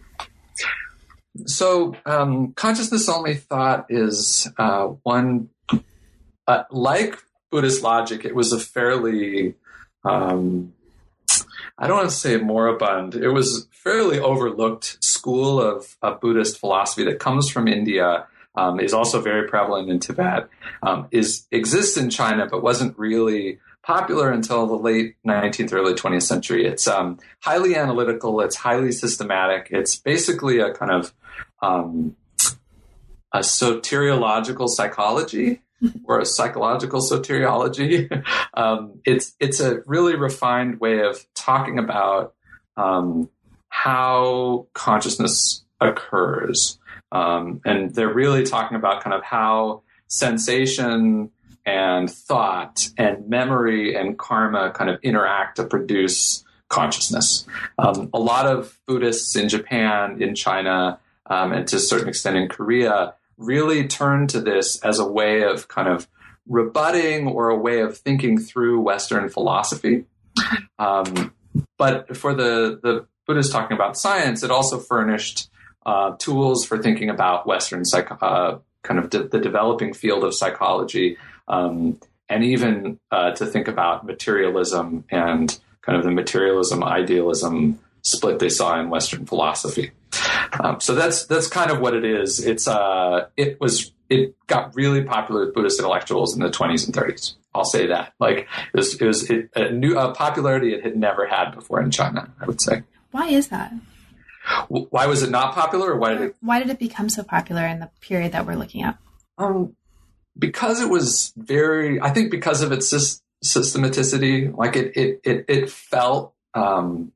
So um, consciousness-only thought is uh, one, uh, like Buddhist logic, it was a fairly, um, I don't want to say moribund, it was fairly overlooked school of, of Buddhist philosophy that comes from India, um, is also very prevalent in Tibet, um, is exists in China, but wasn't really popular until the late nineteenth, early twentieth century. It's um, highly analytical, it's highly systematic, it's basically a kind of um, a soteriological psychology, or a psychological soteriology. um, it's it's a really refined way of talking about um, how consciousness occurs. Um, and they're really talking about kind of how sensation and thought and memory and karma kind of interact to produce consciousness. Um, a lot of Buddhists in Japan, in China, um, and to a certain extent in Korea, really turn to this as a way of kind of rebutting or a way of thinking through Western philosophy. Um, but for the, the Buddhists talking about science, it also furnished uh, tools for thinking about Western psych- uh, kind of de- the developing field of psychology, um, and even uh, to think about materialism and kind of the materialism idealism split they saw in Western philosophy. Um, so that's that's kind of what it is. It's uh, it was it got really popular with Buddhist intellectuals in the twenties and thirties. I'll say that. Like it was, it was it, a new a popularity it had never had before in China, I would say. Why is that? Why was it not popular, or why did it? Why did it become so popular in the period that we're looking at? Um, because it was very. I think because of its sy- systematicity, like it it it, it felt. Um,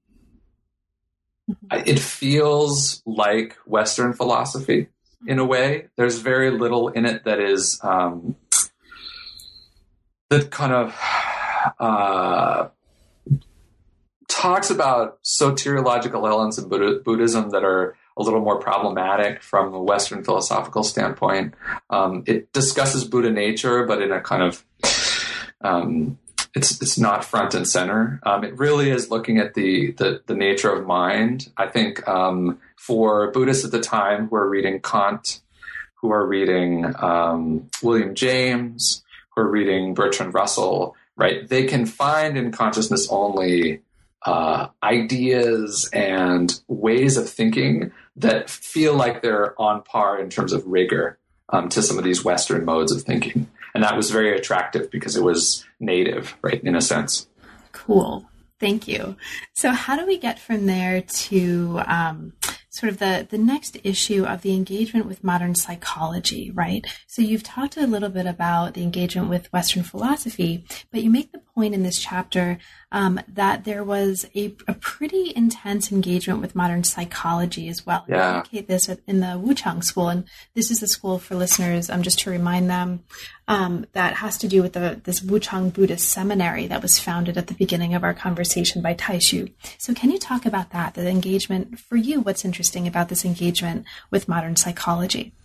It feels like Western philosophy in a way. There's very little in it that is um, that kind of uh, talks about soteriological elements in Buddha- Buddhism that are a little more problematic from a Western philosophical standpoint. Um, it discusses Buddha nature, but in a kind of um, It's it's not front and center. Um, it really is looking at the, the, the nature of mind. I think um, for Buddhists at the time who are reading Kant, who are reading um, William James, who are reading Bertrand Russell, right? They can find in consciousness only uh, ideas and ways of thinking that feel like they're on par in terms of rigor um, to some of these Western modes of thinking. And that was very attractive because it was native, right, in a sense. Cool. Thank you. So how do we get from there to um, sort of the, the next issue of the engagement with modern psychology, right? So you've talked a little bit about the engagement with Western philosophy, but you make the point in this chapter um, that there was a, a pretty intense engagement with modern psychology as well. Yeah. You indicate this in the Wuchang School, and this is the school for listeners, um, just to remind them, um, that has to do with the, this Wuchang Buddhist seminary that was founded at the beginning of our conversation by Taishu. So can you talk about that, the engagement for you? What's interesting about this engagement with modern psychology?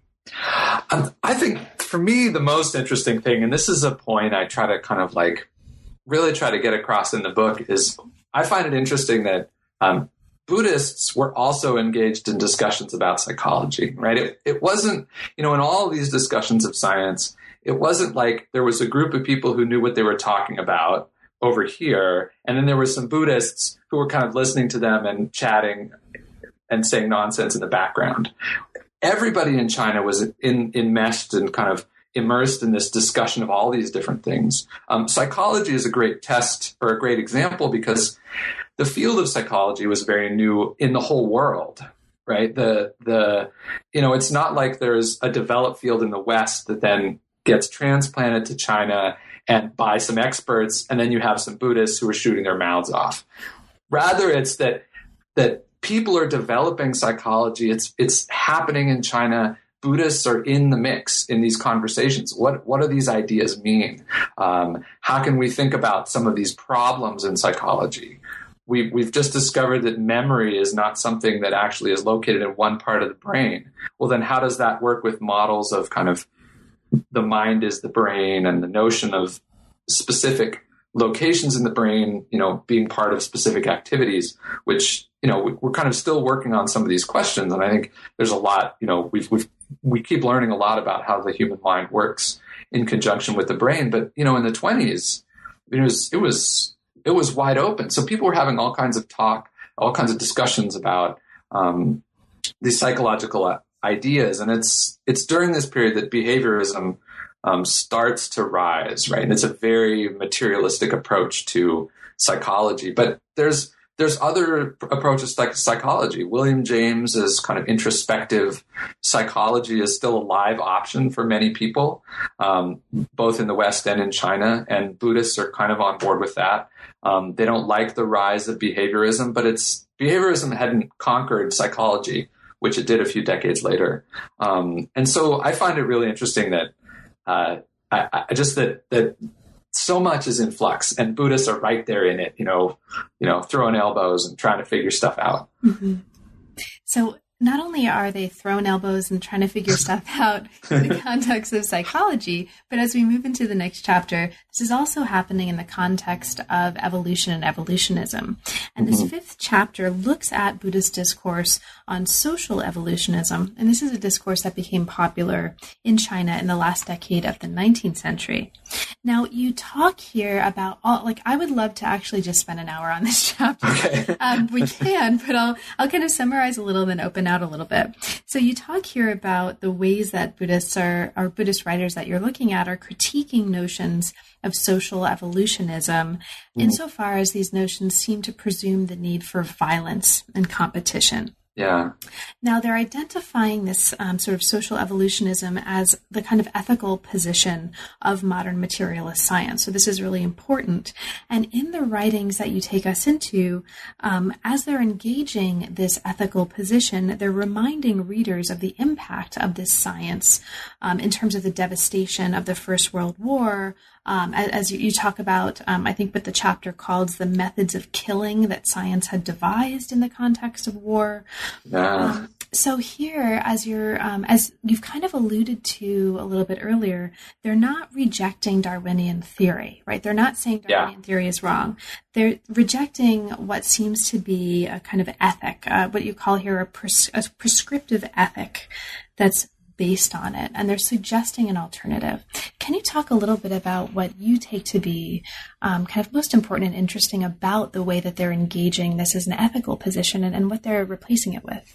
Um, I think for me, the most interesting thing, and this is a point I try to kind of like really try to get across in the book, is I find it interesting that um, Buddhists were also engaged in discussions about psychology, right? It, it wasn't, you know, in all of these discussions of science, it wasn't like there was a group of people who knew what they were talking about over here, and then there were some Buddhists who were kind of listening to them and chatting and saying nonsense in the background. Everybody in China was in, enmeshed and kind of immersed in this discussion of all these different things. Um, psychology is a great test or a great example because the field of psychology was very new in the whole world, right? The, the, you know, it's not like there's a developed field in the West that then gets transplanted to China and by some experts, and then you have some Buddhists who are shooting their mouths off. Rather, it's that, that, people are developing psychology. It's it's happening in China. Buddhists are in the mix in these conversations. What what do these ideas mean? Um, how can we think about some of these problems in psychology? We we've just discovered that memory is not something that actually is located in one part of the brain. Well, then how does that work with models of kind of the mind is the brain and the notion of specific locations in the brain, you know, being part of specific activities, which, you know, we're kind of still working on some of these questions. And I think there's a lot, you know, we've, we've, we keep learning a lot about how the human mind works in conjunction with the brain. But, you know, in the twenties, it was, it was, it was wide open. So people were having all kinds of talk, all kinds of discussions about, um, these psychological ideas. And it's, it's during this period that behaviorism Um, starts to rise, right? And it's a very materialistic approach to psychology. But there's there's other approaches like psychology. William James's kind of introspective psychology is still a live option for many people, um, both in the West and in China. And Buddhists are kind of on board with that. Um, they don't like the rise of behaviorism, but it's behaviorism hadn't conquered psychology, which it did a few decades later. Um, and so I find it really interesting that Uh, I, I just that that so much is in flux, and Buddhists are right there in it, you know, you know, throwing elbows and trying to figure stuff out. Mm-hmm. So not only are they throwing elbows and trying to figure stuff out in the context of psychology, but as we move into the next chapter, this is also happening in the context of evolution and evolutionism. And this mm-hmm. fifth chapter looks at Buddhist discourse on social evolutionism. And this is a discourse that became popular in China in the last decade of the nineteenth century. Now, you talk here about all, like, I would love to actually just spend an hour on this chapter. Okay. um, we can, but I'll, I'll kind of summarize a little, then open out a little bit. So you talk here about the ways that Buddhists are, or Buddhist writers that you're looking at are critiquing notions of social evolutionism, mm. insofar as these notions seem to presume the need for violence and competition. Yeah. Now, they're identifying this um, sort of social evolutionism as the kind of ethical position of modern materialist science. So this is really important. And in the writings that you take us into, um, as they're engaging this ethical position, they're reminding readers of the impact of this science um, in terms of the devastation of the First World War, Um, as you, you talk about, um, I think what the chapter calls the methods of killing that science had devised in the context of war. Yeah. Um, so here, as you're, um, as you've kind of alluded to a little bit earlier, they're not rejecting Darwinian theory, right? They're not saying Darwinian yeah. theory is wrong. They're rejecting what seems to be a kind of ethic, uh, what you call here a, pres- a prescriptive ethic that's based on it, and they're suggesting an alternative. Can you talk a little bit about what you take to be um, kind of most important and interesting about the way that they're engaging this as an ethical position, and, and what they're replacing it with?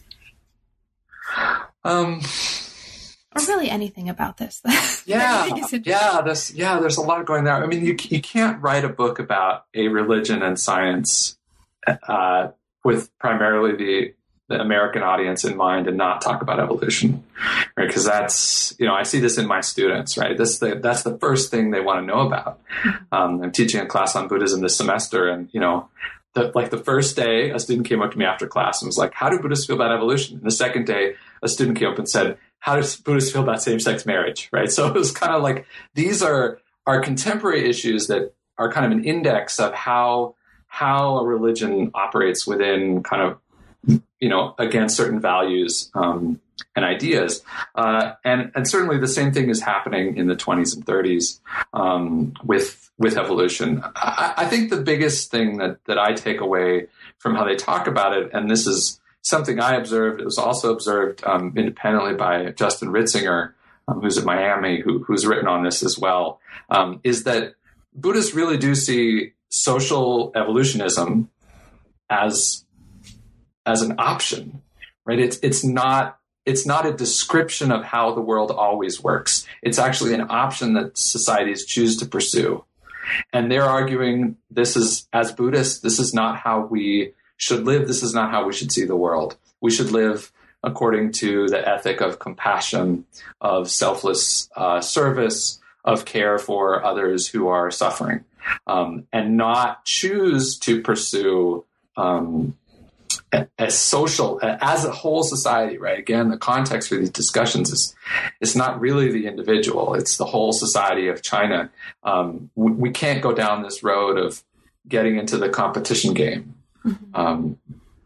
Um, or really anything about this. yeah, yeah, this, yeah, there's a lot going there. I mean, you you can't write a book about a religion and science uh, with primarily the the American audience in mind and not talk about evolution, right? Because that's, you know, I see this in my students, right? This the, that's the first thing they want to know about. Um, I'm teaching a class on Buddhism this semester, and you know, the, like the first day, a student came up to me after class and was like, "How do Buddhists feel about evolution?" And the second day, a student came up and said, "How does Buddhists feel about same-sex marriage?" Right? So it was kind of like these are are contemporary issues that are kind of an index of how how a religion operates within kind of, you know, against certain values um, and ideas. Uh, and, and certainly the same thing is happening in the twenties and thirties um, with with evolution. I, I think the biggest thing that, that I take away from how they talk about it, and this is something I observed, it was also observed um, independently by Justin Ritzinger, um, who's at Miami, who, who's written on this as well, um, is that Buddhists really do see social evolutionism as as an option, right? It's it's not it's not a description of how the world always works. It's actually an option that societies choose to pursue. And they're arguing this is, as Buddhists, this is not how we should live. This is not how we should see the world. We should live according to the ethic of compassion, of selfless uh, service, of care for others who are suffering, um, and not choose to pursue um, as social, as a whole society, right? Again, the context for these discussions is it's not really the individual, it's the whole society of China. Um, we, we can't go down this road of getting into the competition game. Mm-hmm. Um,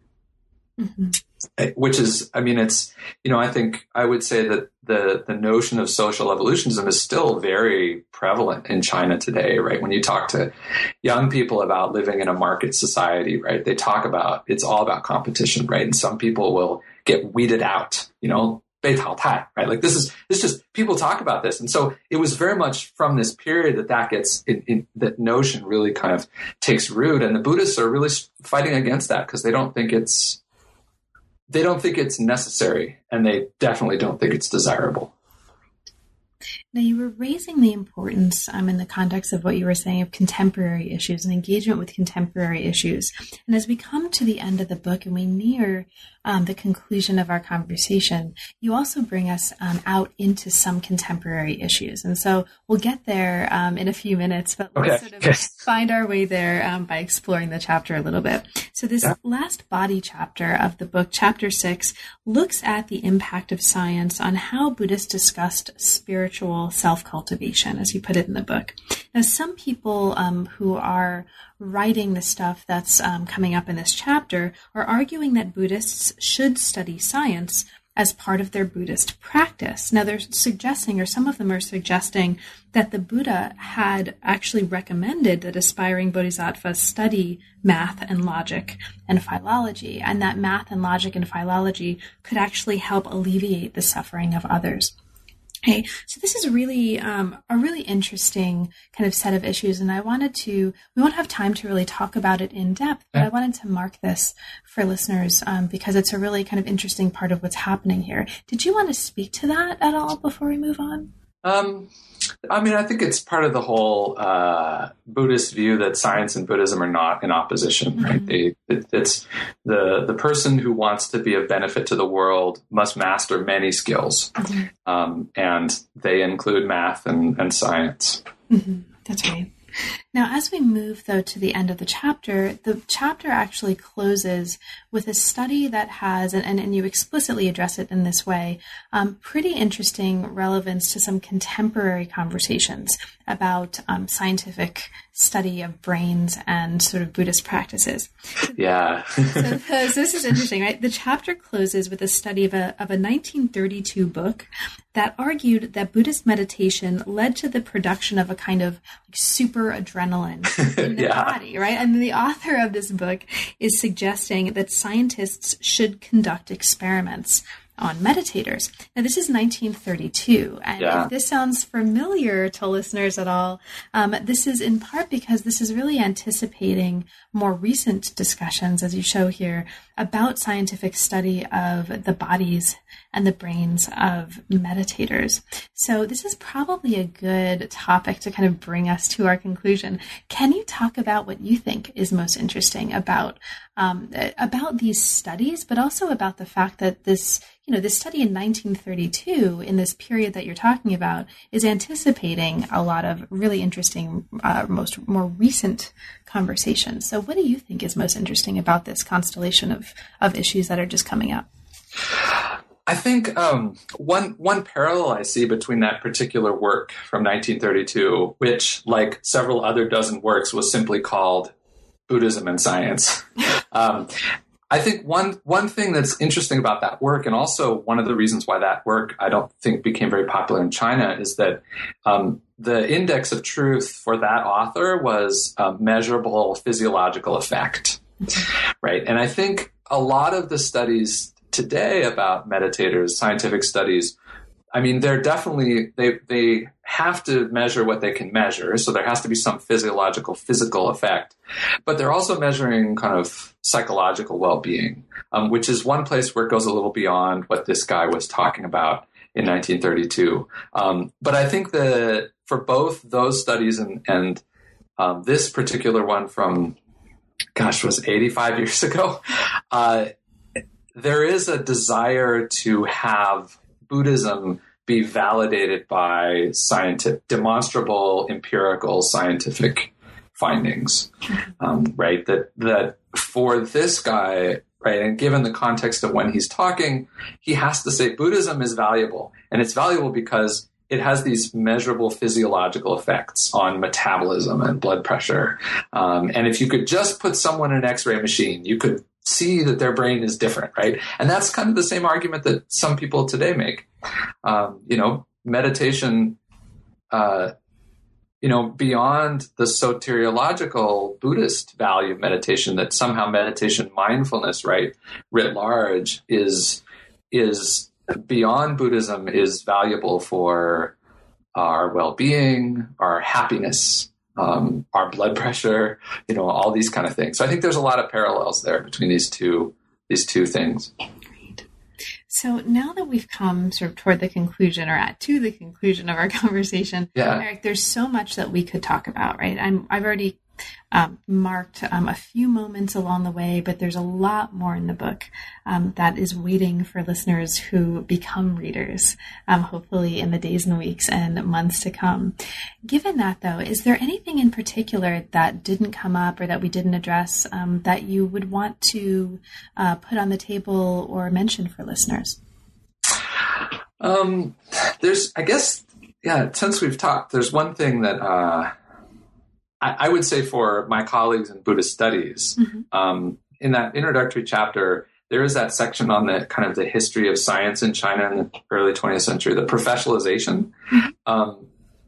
mm-hmm. Which is, I mean, it's, you know, I think I would say that the, the notion of social evolutionism is still very prevalent in China today, right? When you talk to young people about living in a market society, right, they talk about, it's all about competition, right? And some people will get weeded out, you know, 被淘汰, right? Like this is, this just, people talk about this. And so it was very much from this period that that gets, in, in, that notion really kind of takes root. And the Buddhists are really fighting against that because they don't think it's, They don't think it's necessary, and they definitely don't think it's desirable. Now, you were raising the importance um, in the context of what you were saying of contemporary issues and engagement with contemporary issues. And as we come to the end of the book and we near um, the conclusion of our conversation, you also bring us um, out into some contemporary issues. And so we'll get there um, in a few minutes, but let's okay. sort of find our way there um, by exploring the chapter a little bit. So this yeah. last body chapter of the book, chapter six, looks at the impact of science on how Buddhists discussed spiritual self-cultivation, as you put it in the book. Now, some people um, who are writing the stuff that's um, coming up in this chapter are arguing that Buddhists should study science as part of their Buddhist practice. Now, they're suggesting, or some of them are suggesting, that the Buddha had actually recommended that aspiring bodhisattvas study math and logic and philology, and that math and logic and philology could actually help alleviate the suffering of others. Okay, so this is really um, a really interesting kind of set of issues, and I wanted to, we won't have time to really talk about it in depth, but I wanted to mark this for listeners um, because it's a really kind of interesting part of what's happening here. Did you want to speak to that at all before we move on? Um, I mean, I think it's part of the whole uh, Buddhist view that science and Buddhism are not in opposition, mm-hmm. right? They, it, it's the the person who wants to be of benefit to the world must master many skills, mm-hmm. um, and they include math and, and science. Mm-hmm. That's right. Now, as we move, though, to the end of the chapter, the chapter actually closes with a study that has, and, and you explicitly address it in this way, um, pretty interesting relevance to some contemporary conversations about um, scientific study of brains and sort of Buddhist practices. Yeah. so, so this is interesting, right? The chapter closes with a study of a, of a nineteen thirty-two book that argued that Buddhist meditation led to the production of a kind of like super adrenaline in the yeah. body, right? And the author of this book is suggesting that scientists should conduct experiments on meditators. Now, this is nineteen thirty-two, and yeah. if this sounds familiar to listeners at all, um, this is in part because this is really anticipating more recent discussions, as you show here, about scientific study of the bodies and the brains of meditators. So this is probably a good topic to kind of bring us to our conclusion. Can you talk about what you think is most interesting about um, about these studies, but also about the fact that this, you know, this study in nineteen thirty-two, in this period that you're talking about, is anticipating a lot of really interesting, uh, most more recent conversations. So what do you think is most interesting about this constellation of, of issues that are just coming up? I think um, one one parallel I see between that particular work from nineteen thirty-two, which, like several other dozen works, was simply called Buddhism and Science. um, I think one one thing that's interesting about that work, and also one of the reasons why that work I don't think became very popular in China, is that um, the index of truth for that author was a measurable physiological effect, right? And I think a lot of the studies today about meditators, scientific studies, I mean, they're definitely, they they have to measure what they can measure. So there has to be some physiological, physical effect. But they're also measuring kind of psychological well-being, um, which is one place where it goes a little beyond what this guy was talking about in nineteen thirty-two. Um, but I think that for both those studies and, and um, this particular one from, gosh, was eighty-five years ago, uh, there is a desire to have Buddhism be validated by scientific, demonstrable, empirical, scientific findings, um, right? That that for this guy, right, and given the context of when he's talking, he has to say Buddhism is valuable, and it's valuable because it has these measurable physiological effects on metabolism and blood pressure. Um, and if you could just put someone in an X-ray machine, you could see that their brain is different, right? And that's kind of the same argument that some people today make. Um, you know, meditation, uh, you know, beyond the soteriological Buddhist value of meditation, that somehow meditation, mindfulness, right, writ large, is is beyond Buddhism, is valuable for our well-being, our happiness, Um, our blood pressure, you know, all these kind of things. So I think there's a lot of parallels there between these two these two things. Great. So now that we've come sort of toward the conclusion, or at to the conclusion of our conversation, yeah. Eric, there's so much that we could talk about, right? I'm I've already um, marked um, a few moments along the way, but there's a lot more in the book um, that is waiting for listeners who become readers, um, hopefully in the days and weeks and months to come. Given that, though, is there anything in particular that didn't come up or that we didn't address um, that you would want to uh, put on the table or mention for listeners? Um, there's, I guess, yeah, since we've talked, there's one thing that uh, I, I would say for my colleagues in Buddhist studies, mm-hmm. um, in that introductory chapter, there is that section on the kind of the history of science in China in the early twentieth century, the professionalization. Mm-hmm. Um,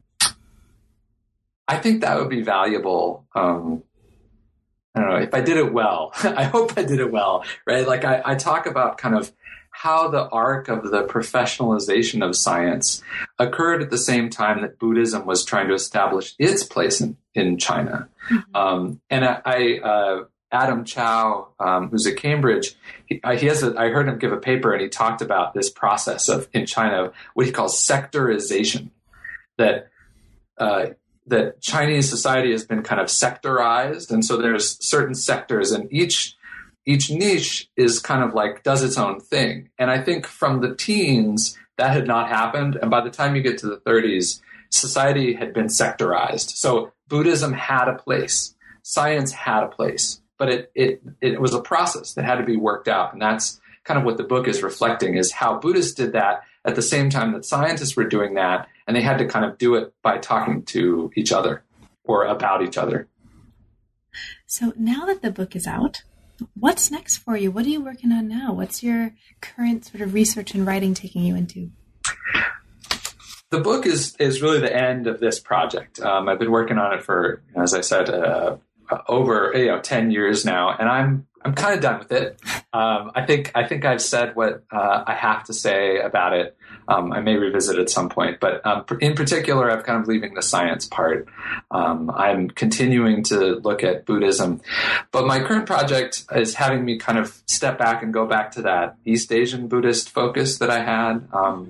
I think that would be valuable. Um, I don't know if I did it well. I hope I did it well, right? Like I, I talk about kind of how the arc of the professionalization of science occurred at the same time that Buddhism was trying to establish its place in, in China. Mm-hmm. Um, and I, I uh, Adam Chow, um, who's at Cambridge, he, he has a, I heard him give a paper, and he talked about this process of in China, what he calls sectorization, that uh, that Chinese society has been kind of sectorized, and so there's certain sectors, and each each niche is kind of like does its own thing. And I think from the teens that had not happened, and by the time you get to the thirties, society had been sectorized. So Buddhism had a place, science had a place, but it it it was a process that had to be worked out, and that's kind of what the book is reflecting, is how Buddhists did that at the same time that scientists were doing that, and they had to kind of do it by talking to each other or about each other. So now that the book is out, what's next for you? What are you working on now? What's your current sort of research and writing taking you into? The book is is really the end of this project. Um, I've been working on it for, as I said, uh, over you know ten years now, and I'm I'm kind of done with it. Um, I think I think I've said what uh, I have to say about it. Um, I may revisit at some point, but um, in particular, I'm kind of leaving the science part. Um, I'm continuing to look at Buddhism, but my current project is having me kind of step back and go back to that East Asian Buddhist focus that I had um,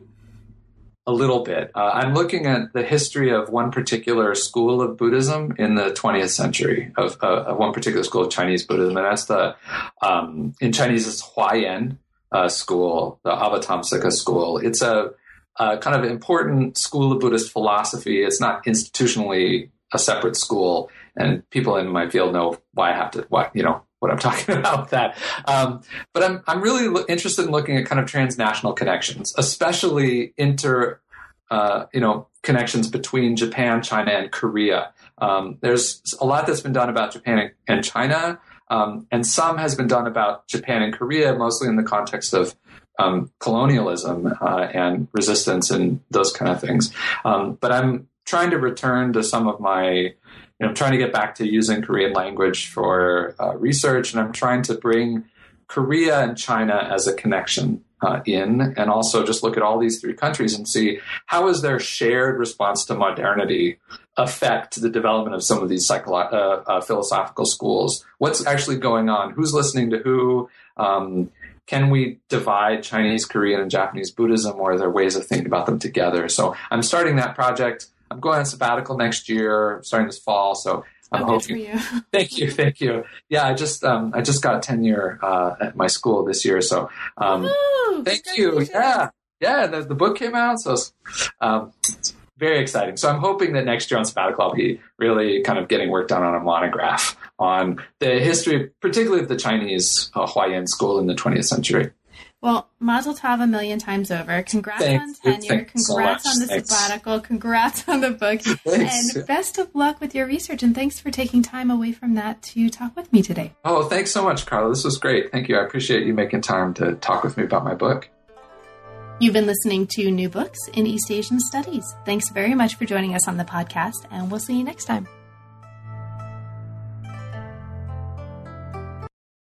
a little bit. Uh, I'm looking at the history of one particular school of Buddhism in the twentieth century, of, uh, of one particular school of Chinese Buddhism, and that's the, um, in Chinese, it's Huayan. Uh, school, the Avatamsaka school. It's a, a kind of important school of Buddhist philosophy. It's not institutionally a separate school, and people in my field know why I have to, why, you know, what I'm talking about with that. Um, but I'm I'm really lo- interested in looking at kind of transnational connections, especially inter, uh, you know, connections between Japan, China, and Korea. Um, there's a lot that's been done about Japan and China. Um, and some has been done about Japan and Korea, mostly in the context of um, colonialism uh, and resistance and those kind of things. Um, but I'm trying to return to some of my, you know, trying to get back to using Korean language for uh, research, and I'm trying to bring Korea and China as a connection uh, in, and also just look at all these three countries and see how is their shared response to modernity affect the development of some of these psycholo- uh, uh, philosophical schools. What's actually going on? Who's listening to who? Um, can we divide Chinese, Korean, and Japanese Buddhism, or are there ways of thinking about them together? So I'm starting that project. I'm going on sabbatical next year, starting this fall. So I'm oh, hoping. good for you. Thank you, thank you. Yeah, I just um, I just got tenure uh, at my school this year. So um, thank you. Yeah, yeah. The, the book came out, so it's, um, it's very exciting. So I'm hoping that next year on sabbatical, I'll be really kind of getting work done on a monograph on the history, particularly of the Chinese uh, Huayan school in the twentieth century. Well, Mazel Tov a million times over. Congrats Thanks. on tenure. Thanks Congrats so on the Thanks. sabbatical. Congrats on the book. Thanks. And best of luck with your research. And thanks for taking time away from that to talk with me today. Oh, thanks so much, Carla. This was great. Thank you. I appreciate you making time to talk with me about my book. You've been listening to New Books in East Asian Studies. Thanks very much for joining us on the podcast, and we'll see you next time.